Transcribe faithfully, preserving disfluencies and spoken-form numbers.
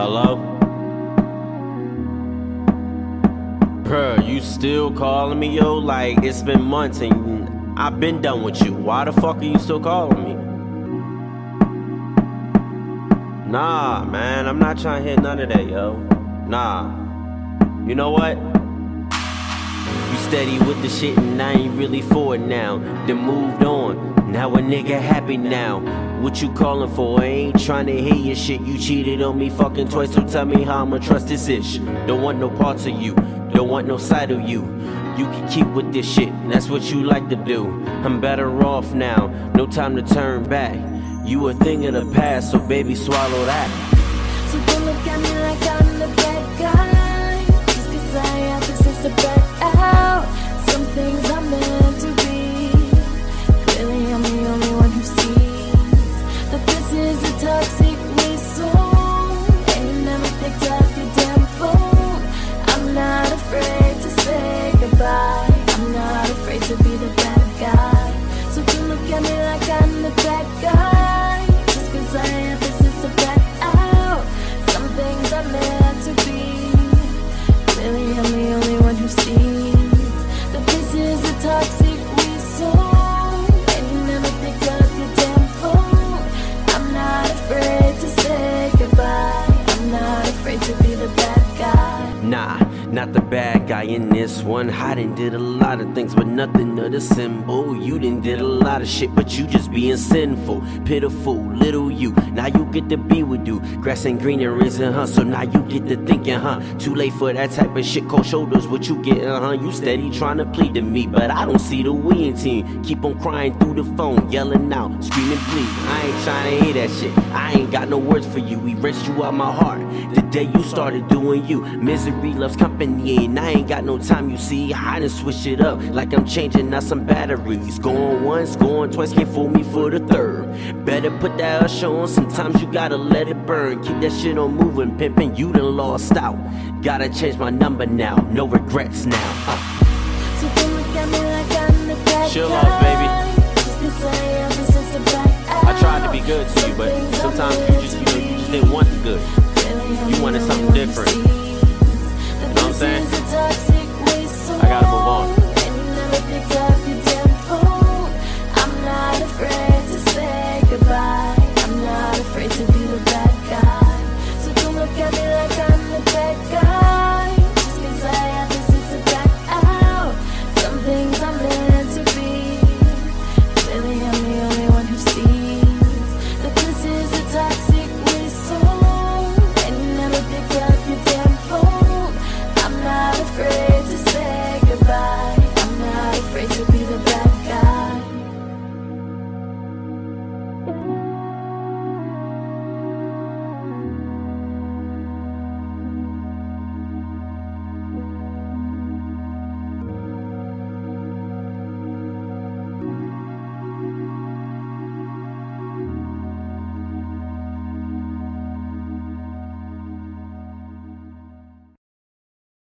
Hello? Bruh, you still calling me, yo? Like, it's been months and I've been done with you. Why the fuck are you still calling me? Nah, man, I'm not trying to hit none of that, yo. Nah. You know what? You steady with the shit and I ain't really for it now. Then moved on. Now a nigga happy now. What you calling for? I ain't trying to hear your shit. You cheated on me fucking twice, so tell me how I'ma trust this ish. Don't want no parts of you, don't want no side of you. You can keep with this shit, that's what you like to do. I'm better off now, no time to turn back. You a thing of the past, so baby swallow that. So don't look at me like I'm the bad guy, just cause I have this is the back out. Some things are meant to be. Clearly I'm the only one who sees that this is a toxic resource. And you never picked up your damn phone. I'm not afraid to say goodbye, I'm not afraid to be the bad guy. So don't look at me like I'm the bad guy, just cause I have this is a back out. Some things are meant to be. Clearly I'm the only one who sees that this is a toxic resource. And you never picked up your damn phone. I'm not afraid to say goodbye, I'm not afraid to be the bad guy. Nah, not the bad guy in this one. I done did a lot of things, but nothing of the symbol. You done did a lot of shit, but you just being sinful. Pitiful, little you. Now you get to be with you. Grass ain't greener isn't, huh? So now you get to thinking, huh? Too late for that type of shit. Cold shoulders, what you getting, huh? You steady trying to plead to me, but I don't see the we in team. Keep on crying through the phone, yelling out, screaming please. I ain't trying to hear that shit. I ain't got no words for you. Erased you out my heart the day you started doing you. Misery loves company, and I ain't got no time, you see. I done switch it up like I'm changing out some batteries. Going once, going twice, can't fool me for the third. Better put that usher on, sometimes you gotta let it burn. Keep that shit on moving, pimpin', you done lost out. Gotta change my number now, no regrets now. uh. So don't look at me like I'm the bad Chill guy, off, baby. just cause I have this is a back out. I tried to be good to you, but sometimes you just, you know, you just didn't want the good. You wanted something different. You know what I'm saying?